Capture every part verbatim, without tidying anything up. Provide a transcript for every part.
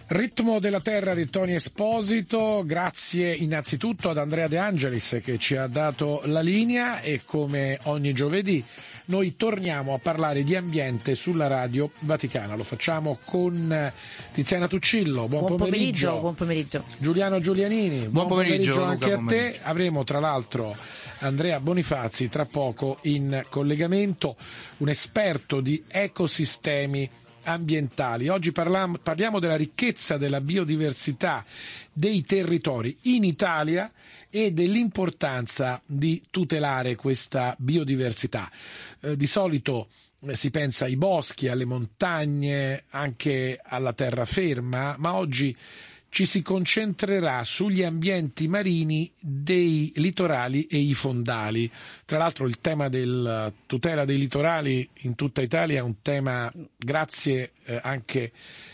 Ritmo della Terra di Tony Esposito, grazie innanzitutto ad Andrea De Angelis che ci ha dato la linea e come ogni giovedì noi torniamo a parlare di ambiente sulla Radio Vaticana. Lo facciamo con Tiziana Tuccillo, buon, buon pomeriggio. pomeriggio. Buon pomeriggio. Giuliano Giulianini, buon, buon pomeriggio, pomeriggio anche Luca, a te. pomeriggio. Avremo tra l'altro Andrea Bonifazzi tra poco in collegamento, un esperto di ecosistemi ambientali. Oggi parliamo, parliamo della ricchezza della biodiversità dei territori in Italia e dell'importanza di tutelare questa biodiversità. Eh, di solito eh, si pensa ai boschi, alle montagne, anche alla terraferma, ma oggi ci si concentrerà sugli ambienti marini dei litorali e i fondali. Tra l'altro il tema della tutela dei litorali in tutta Italia è un tema, grazie eh, anche,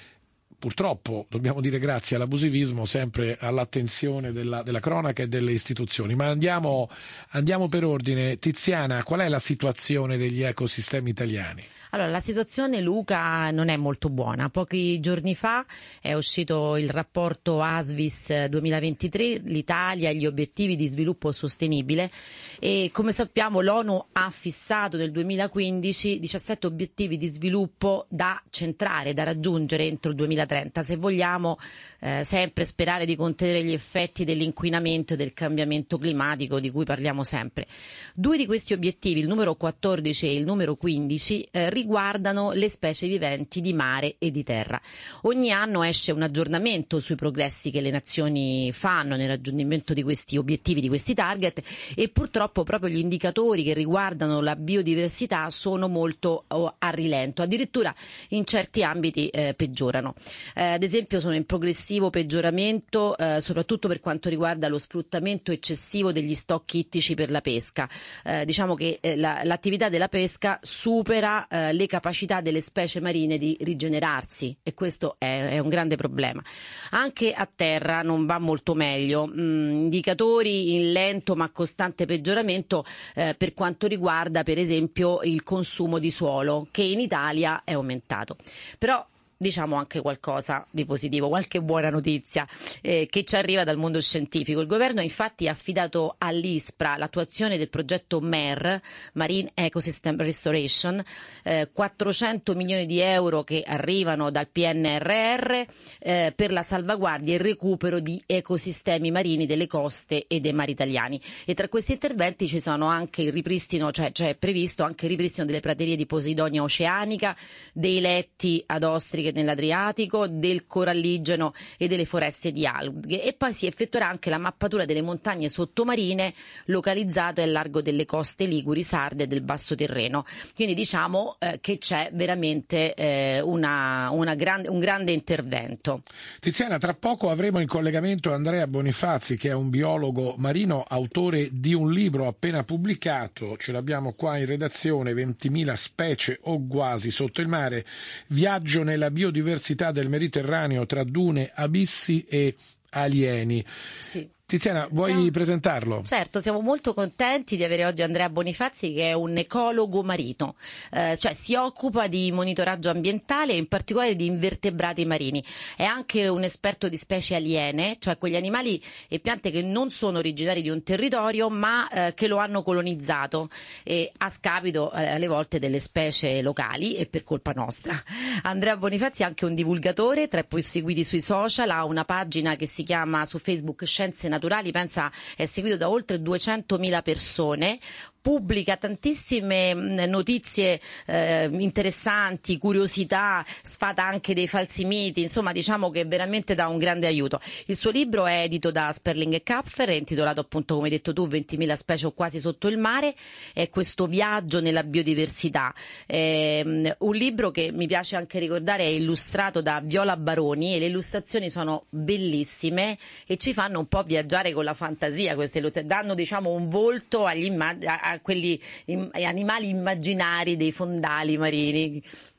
purtroppo dobbiamo dire grazie all'abusivismo, sempre all'attenzione della, della cronaca e delle istituzioni. Ma andiamo, andiamo per ordine. Tiziana, qual è la situazione degli ecosistemi italiani? Allora, la situazione, Luca, non è molto buona. Pochi giorni fa è uscito il rapporto ASVIS duemilaventitré, l'Italia e gli obiettivi di sviluppo sostenibile, e come sappiamo l'ONU ha fissato nel duemilaquindici diciassette obiettivi di sviluppo da centrare, da raggiungere entro il duemilatrenta, se vogliamo eh, sempre sperare di contenere gli effetti dell'inquinamento e del cambiamento climatico di cui parliamo sempre. Due di questi obiettivi, il numero quattordici e il numero quindici, eh, riguardano le specie viventi di mare e di terra. Ogni anno esce un aggiornamento sui progressi che le nazioni fanno nel raggiungimento di questi obiettivi, di questi target, e purtroppo proprio gli indicatori che riguardano la biodiversità sono molto oh, a rilento, addirittura in certi ambiti eh, peggiorano. Eh, ad esempio sono in progressivo peggioramento eh, soprattutto per quanto riguarda lo sfruttamento eccessivo degli stock ittici per la pesca. Eh, diciamo che eh, la, l'attività della pesca supera eh, le capacità delle specie marine di rigenerarsi, e questo è, è un grande problema. Anche a terra non va molto meglio, mm, indicatori in lento ma costante peggioramento eh, per quanto riguarda per esempio il consumo di suolo, che in Italia è aumentato. Però diciamo anche qualcosa di positivo, qualche buona notizia eh, che ci arriva dal mondo scientifico. Il governo ha infatti affidato all'ISPRA l'attuazione del progetto M E R, Marine Ecosystem Restoration, eh, quattrocento milioni di euro che arrivano dal P N R R eh, per la salvaguardia e il recupero di ecosistemi marini delle coste e dei mari italiani. E tra questi interventi ci sono anche il ripristino, cioè, cioè è previsto anche il ripristino delle praterie di Posidonia oceanica, dei letti ad ostriche nell'Adriatico, del coralligeno e delle foreste di alghe, e poi si effettuerà anche la mappatura delle montagne sottomarine localizzate al largo delle coste liguri, sarde e del basso terreno. Quindi diciamo eh, che c'è veramente eh, una, una grande, un grande intervento. Tiziana, tra poco avremo in collegamento Andrea Bonifazzi, che è un biologo marino, autore di un libro appena pubblicato, ce l'abbiamo qua in redazione, ventimila specie o quasi sotto il mare, viaggio nella biodiversità del Mediterraneo tra dune, abissi e alieni. Sì. Tiziana, vuoi siamo... presentarlo? Certo, siamo molto contenti di avere oggi Andrea Bonifazzi, che è un ecologo marino, eh, cioè si occupa di monitoraggio ambientale e in particolare di invertebrati marini. È anche un esperto di specie aliene, cioè quegli animali e piante che non sono originari di un territorio ma eh, che lo hanno colonizzato, e a scapito eh, alle volte delle specie locali e per colpa nostra. Andrea Bonifazzi è anche un divulgatore, tra i più seguiti sui social, ha una pagina che si chiama su Facebook Scienze Naturali, pensa è seguito da oltre duecentomila persone, pubblica tantissime notizie eh, interessanti, curiosità, sfata anche dei falsi miti, insomma diciamo che veramente dà un grande aiuto. Il suo libro è edito da Sperling e Kapfer, è intitolato appunto, come hai detto tu, ventimila specie o quasi sotto il mare, è questo viaggio nella biodiversità. È un libro che mi piace anche ricordare è illustrato da Viola Baroni, e le illustrazioni sono bellissime e ci fanno un po' viaggiare con la fantasia, queste illustrazioni danno diciamo un volto agli immagini, a quelli animali immaginari dei fondali marini.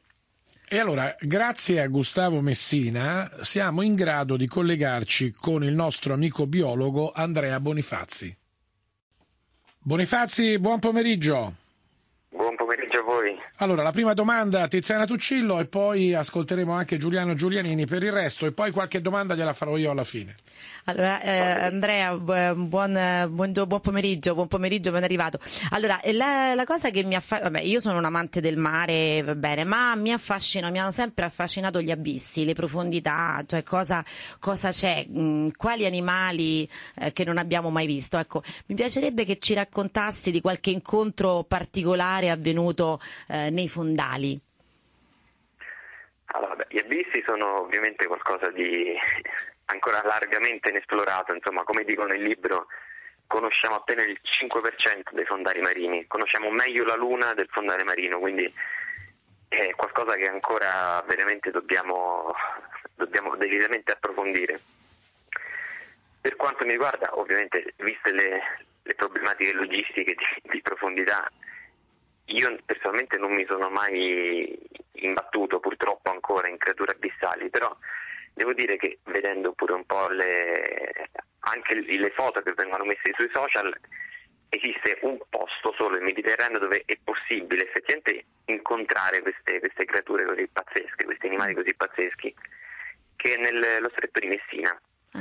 E allora, grazie a Gustavo Messina, siamo in grado di collegarci con il nostro amico biologo Andrea Bonifazzi. Bonifazzi, buon pomeriggio. Buon pomeriggio pomeriggio a voi. Allora, la prima domanda a Tiziana Tuccillo e poi ascolteremo anche Giuliano Giulianini per il resto e poi qualche domanda gliela farò io alla fine. Allora, eh, Andrea, buon, buon, buon pomeriggio, buon pomeriggio, ben arrivato. Allora, la, la cosa che mi affascina, vabbè, io sono un amante del mare, va bene, ma mi affascino, mi hanno sempre affascinato gli abissi, le profondità, cioè cosa, cosa c'è, mh, quali animali eh, che non abbiamo mai visto. Ecco, mi piacerebbe che ci raccontassi di qualche incontro particolare avvenuto eh, nei fondali. Allora, beh, gli abissi sono ovviamente qualcosa di ancora largamente inesplorato, insomma, come dico nel libro, conosciamo appena il cinque per cento dei fondali marini, conosciamo meglio la luna del fondale marino, quindi è qualcosa che ancora veramente dobbiamo, dobbiamo decisamente approfondire. Per quanto mi riguarda, ovviamente, viste le, le problematiche logistiche di, di profondità, io personalmente non mi sono mai imbattuto purtroppo ancora in creature abissali, però devo dire che vedendo pure un po' le, anche le foto che vengono messe sui social, esiste un posto solo, il Mediterraneo, dove è possibile effettivamente incontrare queste, queste creature così pazzesche, questi animali così pazzeschi, che è nello stretto di Messina.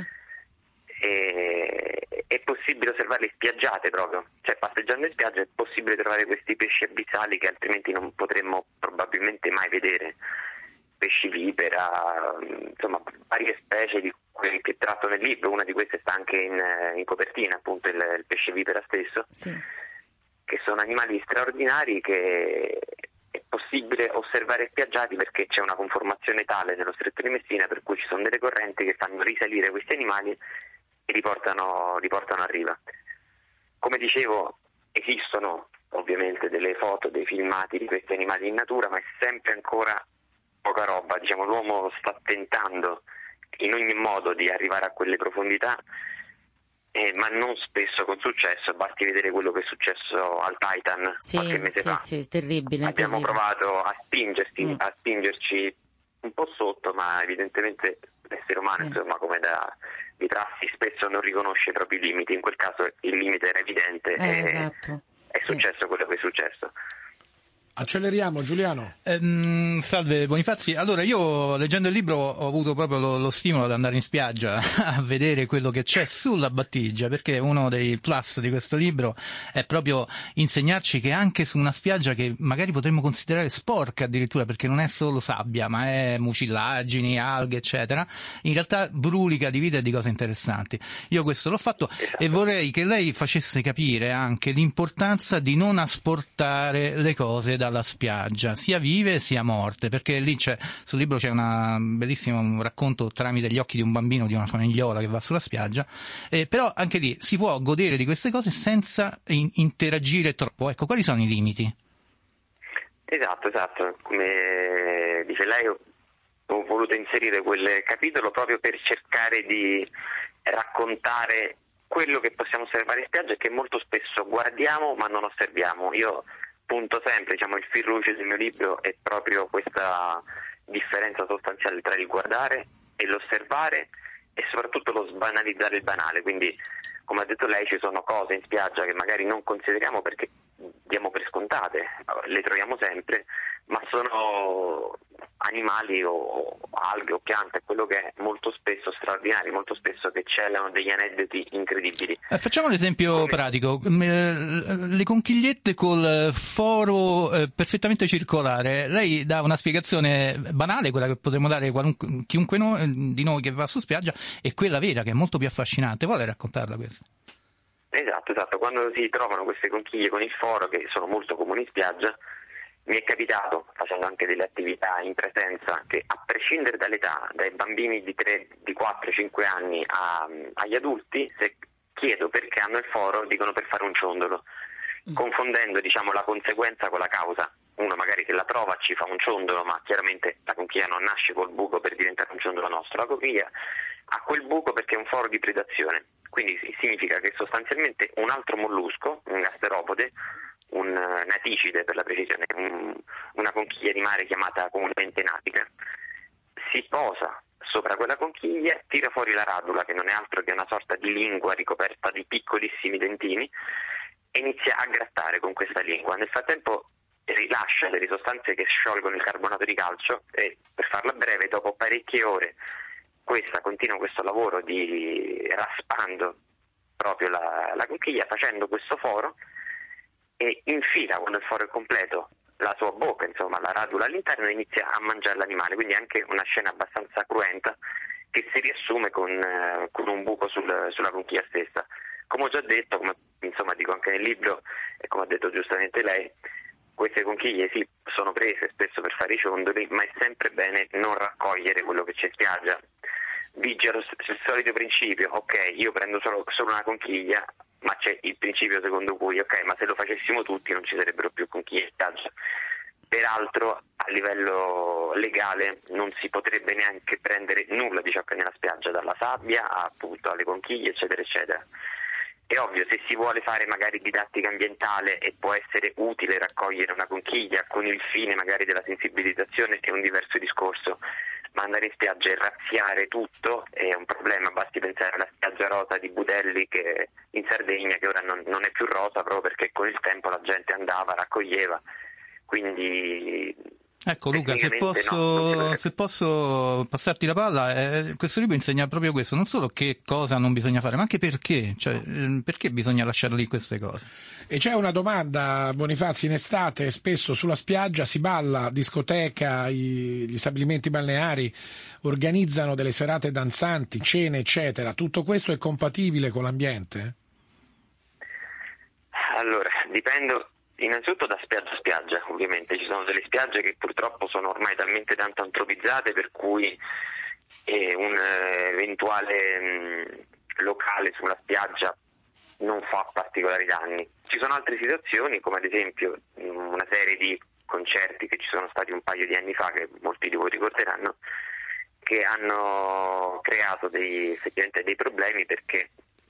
E, è possibile osservarli spiaggiate proprio, cioè passeggiando in spiaggia è possibile trovare questi pesci abissali che altrimenti non potremmo probabilmente mai vedere, pesci vipera, insomma varie specie di quelli che tratto nel libro. Una di queste sta anche in, in copertina, appunto il, il pesce vipera stesso, sì. Che sono animali straordinari che è possibile osservare spiaggiati perché c'è una conformazione tale nello stretto di Messina per cui ci sono delle correnti che fanno risalire questi animali e li portano, li portano a riva. Come dicevo, esistono ovviamente delle foto, dei filmati di questi animali in natura, ma è sempre ancora poca roba. Diciamo, l'uomo sta tentando in ogni modo di arrivare a quelle profondità, eh, ma non spesso con successo. Basti vedere quello che è successo al Titan sì, qualche mese sì, fa. Sì, terribile, Abbiamo terribile. provato a spingersi, Mm. a spingerci un po' sotto, ma evidentemente l'essere umano, Sì. insomma, come da di prassi, spesso non riconosce i propri limiti. In quel caso il limite era evidente Eh, e esatto. è Sì. successo quello che è successo. Acceleriamo, Giuliano. Ehm, salve Bonifazzi, allora io leggendo il libro ho avuto proprio lo, lo stimolo ad andare in spiaggia a vedere quello che c'è sulla battigia, perché uno dei plus di questo libro è proprio insegnarci che anche su una spiaggia che magari potremmo considerare sporca addirittura, perché non è solo sabbia ma è mucillagini, alghe eccetera, in realtà brulica di vita e di cose interessanti. Io questo l'ho fatto Esatto. e vorrei che lei facesse capire anche l'importanza di non asportare le cose dalla spiaggia, sia vive sia morte, perché lì c'è, sul libro c'è una bellissimo racconto tramite gli occhi di un bambino di una famigliola che va sulla spiaggia, eh, però anche lì si può godere di queste cose senza in- interagire troppo. Ecco, quali sono i limiti? Esatto, esatto. Come dice lei, ho, ho voluto inserire quel capitolo proprio per cercare di raccontare quello che possiamo osservare in spiaggia e che molto spesso guardiamo ma non osserviamo. Io punto sempre, diciamo, il fil rouge del mio libro è proprio questa differenza sostanziale tra il guardare e l'osservare e soprattutto lo sbanalizzare il banale. Quindi, come ha detto lei, ci sono cose in spiaggia che magari non consideriamo perché diamo per scontate, le troviamo sempre, ma sono animali o alghe o piante, quello che è molto spesso straordinari, molto spesso che celano degli aneddoti incredibili. Eh, facciamo un esempio Come... pratico. Le conchigliette col foro eh, perfettamente circolare, lei dà una spiegazione banale, quella che potremmo dare qualunque, chiunque no, di noi che va su spiaggia, e quella vera che è molto più affascinante. Vuole raccontarla questa? Esatto, esatto. Quando si trovano queste conchiglie con il foro, che sono molto comuni in spiaggia, mi è capitato, facendo anche delle attività in presenza, che a prescindere dall'età, dai bambini di tre, di quattro, cinque anni a, agli adulti, se chiedo perché hanno il foro, dicono per fare un ciondolo, confondendo, diciamo, la conseguenza con la causa. Uno magari che la trova ci fa un ciondolo, ma chiaramente la conchiglia non nasce col buco per diventare un ciondolo nostro, la conchiglia ha quel buco perché è un foro di predazione, quindi significa che sostanzialmente un altro mollusco, un gasteropode, un naticide per la precisione, un, una conchiglia di mare chiamata comunemente natica, si posa sopra quella conchiglia, tira fuori la radula, che non è altro che una sorta di lingua ricoperta di piccolissimi dentini, e inizia a grattare con questa lingua. Nel frattempo rilascia delle sostanze che sciolgono il carbonato di calcio e, per farla breve, dopo parecchie ore questa continua questo lavoro di raspando proprio la, la conchiglia, facendo questo foro, e infila, quando il foro è completo, la sua bocca, insomma la radula all'interno, e inizia a mangiare l'animale. Quindi è anche una scena abbastanza cruenta che si riassume con, eh, con un buco sul, sulla conchiglia stessa. Come ho già detto, come insomma dico anche nel libro e come ha detto giustamente lei, queste conchiglie sì, sono prese spesso per fare i ciondoli, ma è sempre bene non raccogliere quello che c'è in spiaggia. Vige lo, il solito principio: ok, io prendo solo, solo una conchiglia, ma c'è il principio secondo cui ok, ma se lo facessimo tutti non ci sarebbero più conchiglie in spiaggia. Peraltro a livello legale non si potrebbe neanche prendere nulla di ciò che è nella spiaggia, dalla sabbia appunto alle conchiglie, eccetera eccetera. È ovvio, se si vuole fare magari didattica ambientale e può essere utile raccogliere una conchiglia con il fine magari della sensibilizzazione, è un diverso discorso, ma andare in spiaggia e razziare tutto è un problema. Basti pensare alla spiaggia rosa di Budelli che in Sardegna, che ora non, non è più rosa proprio perché con il tempo la gente andava, raccoglieva, quindi... Ecco Luca, se posso, no, se posso passarti la palla, eh, questo libro insegna proprio questo, non solo che cosa non bisogna fare, ma anche perché, cioè eh, perché bisogna lasciare lì queste cose. E c'è una domanda, Bonifazzi: in estate spesso sulla spiaggia si balla, discoteca, i, gli stabilimenti balneari organizzano delle serate danzanti, cene eccetera, tutto questo è compatibile con l'ambiente? Allora, dipende innanzitutto da spiaggia a spiaggia. Ovviamente ci sono delle spiagge che purtroppo sono ormai talmente tanto antropizzate per cui eh, un eh, eventuale mh, locale sulla spiaggia non fa particolari danni. Ci sono altre situazioni, come ad esempio mh, una serie di concerti che ci sono stati un paio di anni fa, che molti di voi ricorderanno, che hanno creato dei, effettivamente dei problemi, perché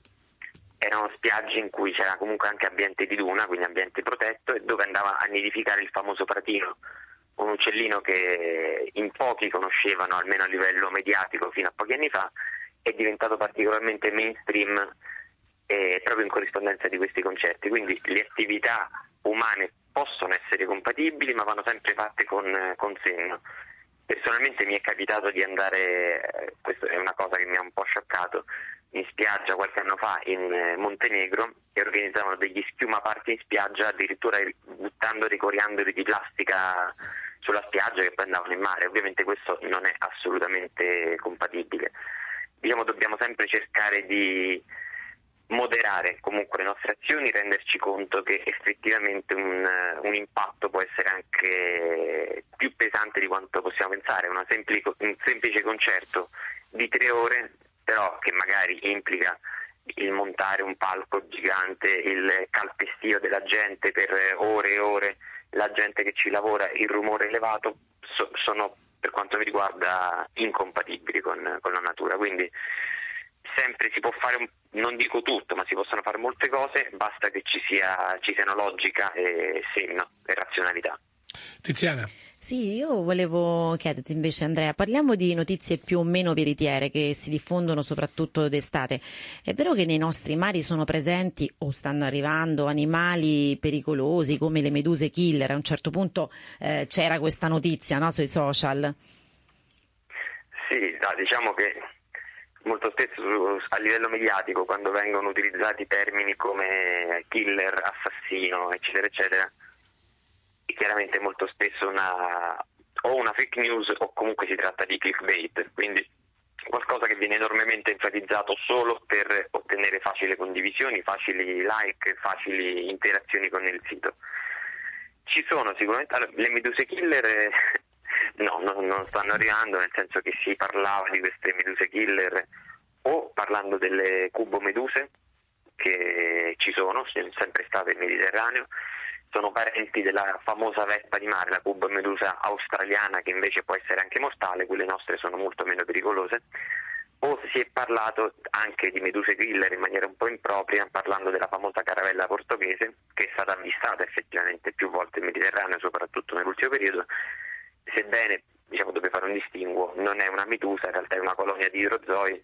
erano spiagge in cui c'era comunque anche ambiente di duna, quindi ambiente protetto, e dove andava a nidificare il famoso pratino, un uccellino che in pochi conoscevano, almeno a livello mediatico fino a pochi anni fa, è diventato particolarmente mainstream eh, proprio in corrispondenza di questi concerti. Quindi le attività umane possono essere compatibili, ma vanno sempre fatte con, con senno. Personalmente mi è capitato di andare, eh, questa è una cosa che mi ha un po' scioccato, in spiaggia qualche anno fa in Montenegro, e organizzavano degli schiuma party in spiaggia, addirittura buttando dei coriandoli di plastica sulla spiaggia che poi andavano in mare. Ovviamente questo non è assolutamente compatibile. Diciamo, dobbiamo sempre cercare di moderare comunque le nostre azioni, renderci conto che effettivamente un, un impatto può essere anche più pesante di quanto possiamo pensare. Una semplice, un semplice concerto di tre ore, però che magari implica il montare un palco gigante, il calpestio della gente per ore e ore, la gente che ci lavora, il rumore elevato, so, sono per quanto mi riguarda incompatibili con, con la natura. Quindi sempre si può fare, un, non dico tutto, ma si possono fare molte cose, basta che ci sia ci siano logica e senno e razionalità. Tiziana. Sì, io volevo chiederti invece, Andrea, parliamo di notizie più o meno veritiere che si diffondono soprattutto d'estate. È vero che nei nostri mari sono presenti o stanno arrivando animali pericolosi come le meduse killer? A un certo punto eh, c'era questa notizia, no, sui social. Sì, no, diciamo che molto spesso a livello mediatico, quando vengono utilizzati termini come killer, assassino, eccetera eccetera, chiaramente molto spesso una, o una fake news o comunque si tratta di clickbait, quindi qualcosa che viene enormemente enfatizzato solo per ottenere facili condivisioni, facili like, facili interazioni con il sito. Ci sono sicuramente, allora, le meduse killer eh, no, no, non stanno arrivando, nel senso che si parlava di queste meduse killer o parlando delle cubomeduse che ci sono, sono sempre state nel Mediterraneo, sono parenti della famosa vespa di mare, la cubomedusa australiana, che invece può essere anche mortale. Quelle nostre sono molto meno pericolose. O si è parlato anche di meduse killer in maniera un po' impropria, parlando della famosa caravella portoghese, che è stata avvistata effettivamente più volte in Mediterraneo, soprattutto nell'ultimo periodo, sebbene, diciamo, dove fare un distinguo, non è una medusa, in realtà è una colonia di idrozoi,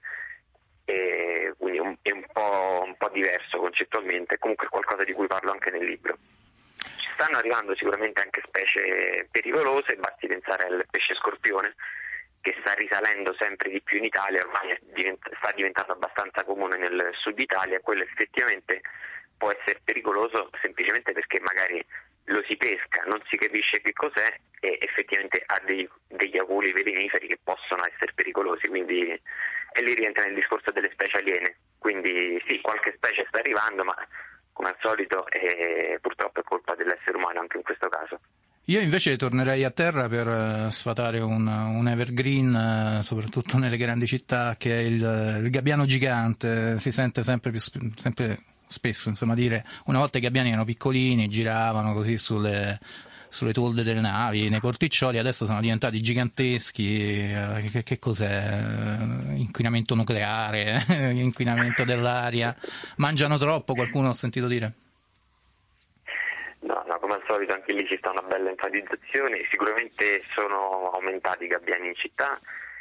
e quindi è un po', un po' diverso concettualmente, comunque è qualcosa di cui parlo anche nel libro. Ci stanno arrivando sicuramente anche specie pericolose, basti pensare al pesce scorpione, che sta risalendo sempre di più in Italia, ormai divent- sta diventando abbastanza comune nel sud Italia. Quello effettivamente può essere pericoloso semplicemente perché magari lo si pesca, non si capisce che cos'è e effettivamente ha dei, degli aculi veleniferi che possono essere pericolosi, quindi e lì rientra nel discorso delle specie aliene. Quindi sì, qualche specie sta arrivando, ma come al solito è, purtroppo è colpa dell'essere umano anche in questo caso. Io invece tornerei a terra per uh, sfatare un, un evergreen, uh, soprattutto nelle grandi città, che è il, il gabbiano gigante. Si sente sempre più sempre spesso, insomma, dire una volta i gabbiani erano piccolini, giravano così sulle, sulle tolde delle navi, nei porticcioli, adesso sono diventati giganteschi. Uh, che, che cos'è? Uh, inquinamento nucleare, inquinamento dell'aria. Mangiano troppo, qualcuno ho sentito dire. No, no, come al solito anche lì ci sta una bella enfatizzazione. Sicuramente sono aumentati i gabbiani in città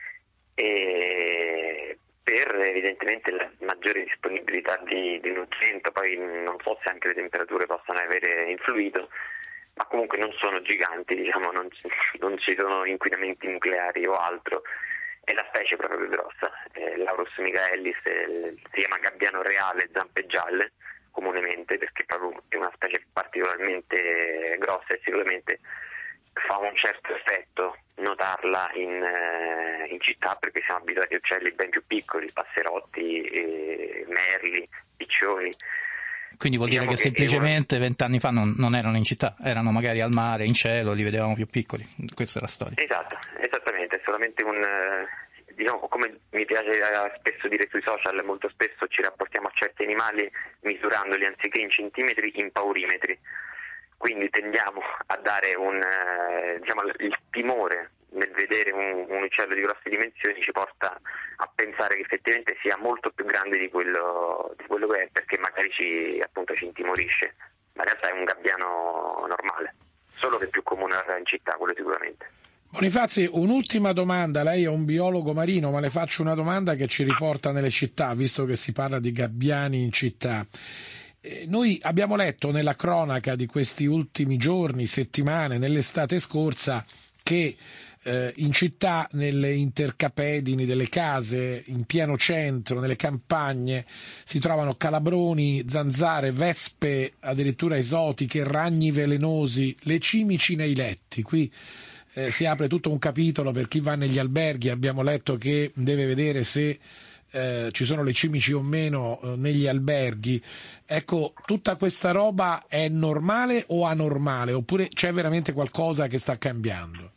e per evidentemente la maggiore disponibilità di, di nutriente, poi non so se anche le temperature possano avere influito, ma comunque non sono giganti, diciamo, non, non ci sono inquinamenti nucleari o altro, è la specie proprio più grossa. Eh, Laurus michaelis eh, si chiama gabbiano reale, zampe gialle, comunemente, perché proprio è una specie particolarmente grossa e sicuramente fa un certo effetto notarla in, eh, in città, perché siamo abituati a uccelli ben più piccoli, passerotti, eh, merli, piccioni. Quindi vuol diciamo dire che, che semplicemente vent'anni fa non, non erano in città, erano magari al mare, in cielo, li vedevamo più piccoli. Questa è la storia. Esatto, esattamente, è solamente un... diciamo, come mi piace spesso dire sui social, molto spesso ci rapportiamo a certi animali misurandoli anziché in centimetri, in paurimetri. Quindi tendiamo a dare un, eh, diciamo, il timore nel vedere un, un uccello di grosse dimensioni ci porta a pensare che effettivamente sia molto più grande di quello, di quello che è, perché magari ci, appunto, ci intimorisce, ma in realtà è un gabbiano normale, solo che è più comune in città, quello sicuramente. Bonifazi, un'ultima domanda, lei è un biologo marino, ma le faccio una domanda che ci riporta nelle città, visto che si parla di gabbiani in città. Eh, noi abbiamo letto nella cronaca di questi ultimi giorni, settimane, nell'estate scorsa, che eh, in città, nelle intercapedini delle case, in pieno centro, nelle campagne, si trovano calabroni, zanzare, vespe addirittura esotiche, ragni velenosi, le cimici nei letti. Qui eh, si apre tutto un capitolo per chi va negli alberghi, abbiamo letto che deve vedere se eh, ci sono le cimici o meno eh, negli alberghi. Ecco, tutta questa roba è normale o anormale, oppure c'è veramente qualcosa che sta cambiando?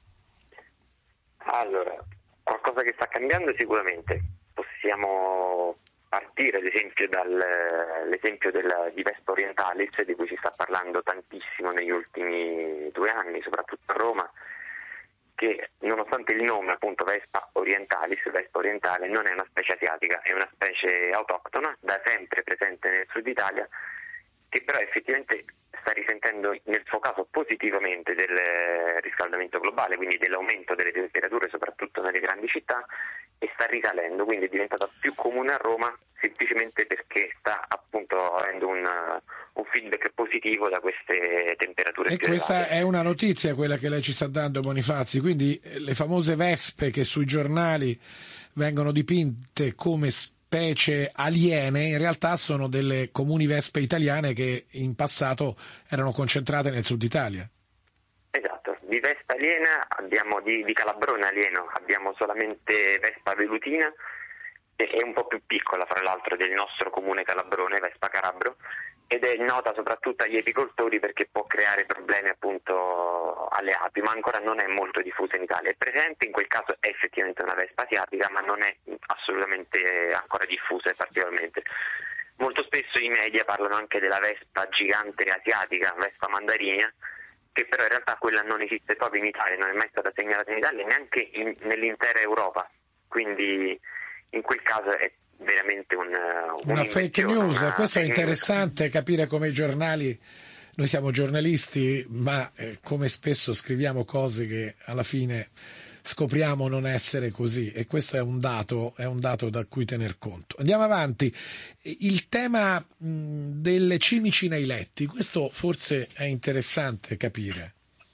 Allora, qualcosa che sta cambiando sicuramente. Possiamo partire ad esempio dall'esempio della, di Vespa orientalis, di cui si sta parlando tantissimo negli ultimi due anni, soprattutto a Roma, che nonostante il nome, appunto, Vespa orientalis, Vespa orientale, non è una specie asiatica, è una specie autoctona, da sempre presente nel sud Italia, che però effettivamente sta risentendo nel suo caso positivamente del riscaldamento globale, quindi dell'aumento delle temperature soprattutto nelle grandi città, e sta risalendo, quindi è diventata più comune a Roma semplicemente perché sta appunto avendo un, un feedback positivo da queste temperature e più questa elevate. È una notizia quella che lei ci sta dando, Bonifazi, quindi le famose vespe che sui giornali vengono dipinte come specie aliene in realtà sono delle comuni vespe italiane che in passato erano concentrate nel sud Italia. Esatto, di Vespa aliena abbiamo, di, di calabrone alieno abbiamo solamente Vespa velutina, che è un po' più piccola fra l'altro del nostro comune calabrone, Vespa carabro, ed è nota soprattutto agli apicoltori perché può creare problemi appunto alle api, ma ancora non è molto diffusa in Italia. È presente, in quel caso è effettivamente una vespa asiatica, ma non è assolutamente ancora diffusa particolarmente. Molto spesso i media parlano anche della vespa gigante asiatica, Vespa mandarinia, che però in realtà quella non esiste proprio in Italia, non è mai stata segnalata in Italia, neanche in, nell'intera Europa, quindi in quel caso è veramente un, una fake news. una Questo fake è interessante news. Capire come i giornali, noi siamo giornalisti, ma eh, come spesso scriviamo cose che alla fine scopriamo non essere così, e questo è un dato, è un dato da cui tener conto. Andiamo avanti. Il tema mh, delle cimici nei letti, questo forse è interessante capire.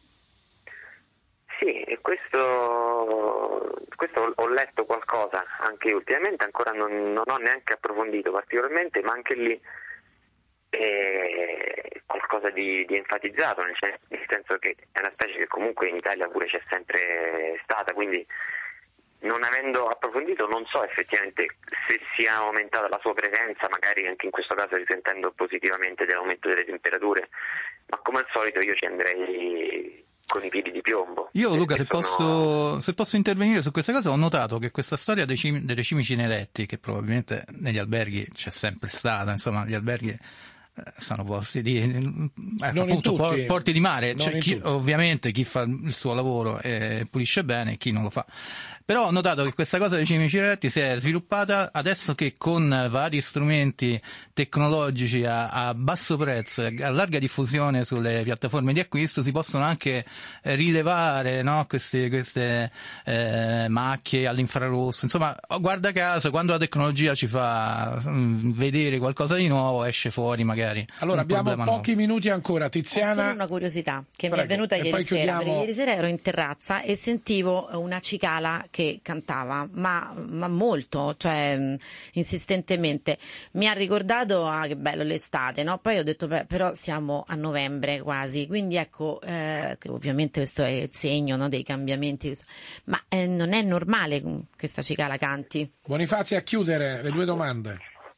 Sì, e questo, questo ho letto qualcosa anche ultimamente, ancora non, non ho neanche approfondito particolarmente, ma anche lì è qualcosa di, di enfatizzato, nel senso, nel senso che è una specie che comunque in Italia pure c'è sempre stata, quindi non avendo approfondito non so effettivamente se sia aumentata la sua presenza, magari anche in questo caso risentendo positivamente dell'aumento delle temperature, ma come al solito io ci andrei con i piedi di piombo. Io Luca, se, sono... posso, se posso intervenire su questa cosa, ho notato che questa storia dei cim- delle cimici nei letti, che probabilmente negli alberghi c'è sempre stata, insomma gli alberghi sono posti di eh, appunto tutti, porti di mare, c'è chi, ovviamente chi fa il suo lavoro e pulisce bene e chi non lo fa, però ho notato che questa cosa dei cimici nei letti si è sviluppata adesso che con vari strumenti tecnologici a, a basso prezzo, a larga diffusione sulle piattaforme di acquisto, si possono anche rilevare, no, queste, queste eh, macchie all'infrarosso, insomma guarda caso quando la tecnologia ci fa mh, vedere qualcosa di nuovo esce fuori magari. Allora abbiamo pochi nuovo. minuti ancora, Tiziana. Ho solo una curiosità che Prego. mi è venuta e ieri poi sera, chiudiamo... perché ieri sera ero in terrazza e sentivo una cicala che cantava, ma, ma molto, cioè insistentemente. Mi ha ricordato, ah che bello l'estate, no? Poi ho detto, beh, però siamo a novembre quasi, quindi ecco, eh, che ovviamente questo è il segno, no, dei cambiamenti, ma eh, non è normale che questa cicala canti? Bonifazi, a chiudere le due domande.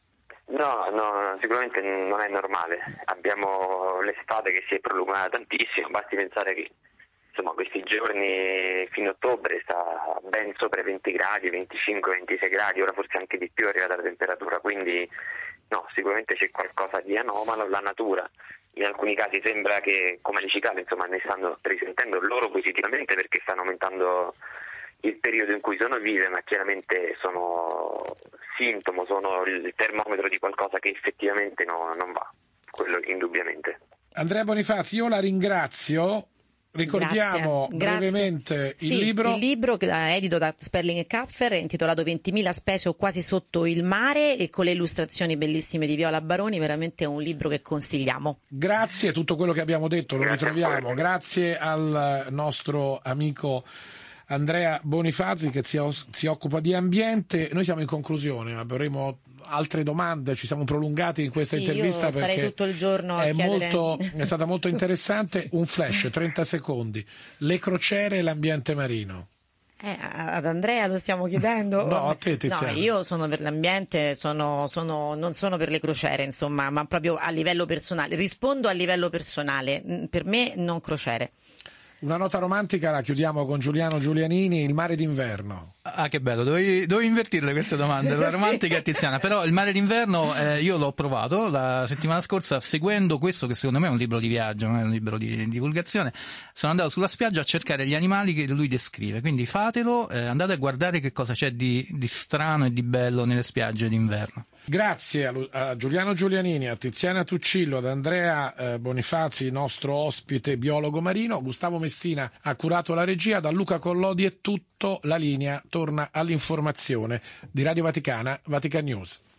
No, no, sicuramente non è normale. Abbiamo l'estate che si è prolungata tantissimo, basti pensare che insomma questi giorni fino a ottobre sta ben sopra i venti gradi, venticinque ventisei gradi, ora forse anche di più è arrivata la temperatura, quindi no, sicuramente c'è qualcosa di anomalo. La natura in alcuni casi sembra che, come le cicale, insomma, ne stanno risentendo loro positivamente perché stanno aumentando il periodo in cui sono vive, ma chiaramente sono sintomo, sono il termometro di qualcosa che effettivamente no, non va, quello indubbiamente. Andrea Bonifazi, io la ringrazio. Ricordiamo Grazie, brevemente grazie. il sì, libro. Il libro che è edito da Sperling e Kapfer è intitolato ventimila specie o quasi sotto il mare e con le illustrazioni bellissime di Viola Baroni, veramente un libro che consigliamo. Grazie, tutto quello che abbiamo detto lo Grazie ritroviamo. Grazie al nostro amico Andrea Bonifazi che si, si occupa di ambiente. Noi siamo in conclusione, avremo altre domande, ci siamo prolungati in questa sì, intervista io perché tutto il giorno a è, chiedere... molto, è stata molto interessante. sì. Un flash, trenta secondi, le crociere e l'ambiente marino. Eh, ad Andrea lo stiamo chiedendo? No, a te, Tiziana. No, io sono per l'ambiente, sono, sono, non sono per le crociere, insomma, ma proprio a livello personale. Rispondo a livello personale, per me non crociere. Una nota romantica la chiudiamo con Giuliano Giulianini, Il mare d'inverno. Ah, che bello, dovevi, dovevi invertirle queste domande, la romantica e Tiziana, però Il mare d'inverno eh, io l'ho provato la settimana scorsa seguendo questo che secondo me è un libro di viaggio, non è un libro di, di divulgazione, sono andato sulla spiaggia a cercare gli animali che lui descrive, quindi fatelo, eh, andate a guardare che cosa c'è di, di strano e di bello nelle spiagge d'inverno. Grazie a, a Giuliano Giulianini, a Tiziana Tuccillo, ad Andrea eh, Bonifazi, nostro ospite biologo marino. Gustavo Messina ha curato la regia, da Luca Collodi è tutto, la linea torna all'informazione di Radio Vaticana, Vatican News.